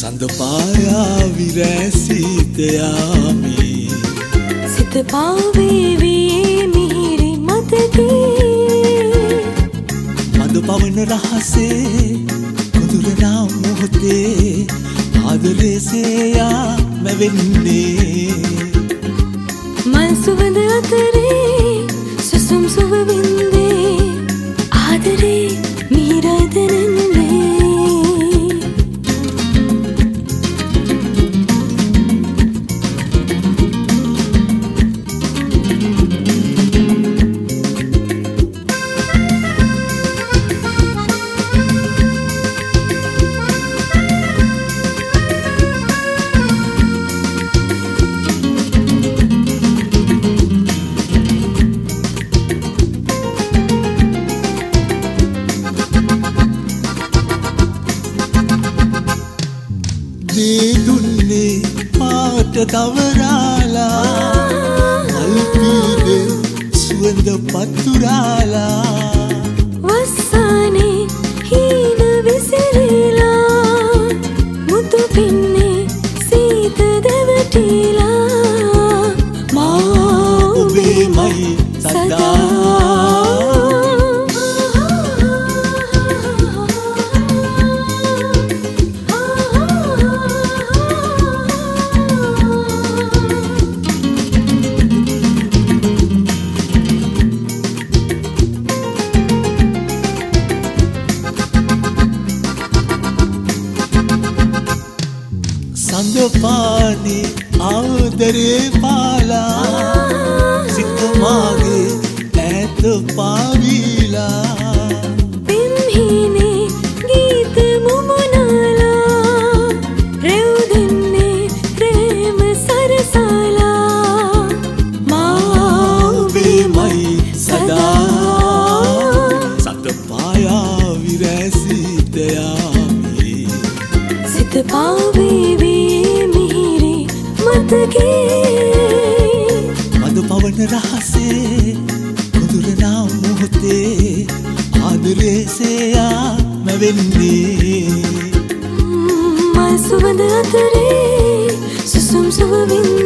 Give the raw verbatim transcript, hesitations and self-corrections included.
සඳ පායා විරැසිත යාමි සිත පාවේවි මිහිරි මතකේ මද පවන රහසේ කුදුරනා මොහොතේ ආදරේ සේයා මැවෙන්නේ මල් සුවඳ අතරේ සුසුම් සුව වින්දේ ආදරේ මිහිරදනන්නේ දුන්නේ පාට තවරාලා මල්පීද සුවඳ පතුරාලා වස්සානේ හීන විසිරලා මුතු පින්නේ සීත දෙවටිලා මා ඔබේමයි සදා සඳ පානේ ආදරේ පාලා සිත මාගේ ඈත පාවිලා පින්හිනේ ගීත මුමුණලා රෙව් දෙන්නේ ප්‍රේම සරසලා මා ඔබේමයි සදා සඳ පායා විරැසිත යාමි සිත පාවේවි මද පවන රහසේ කුදුරනා මොහොතේ ආදරේ සේයා මැවෙන්නේ මල් සුවඳ අතරේ සුසුම් සුව වින්දේ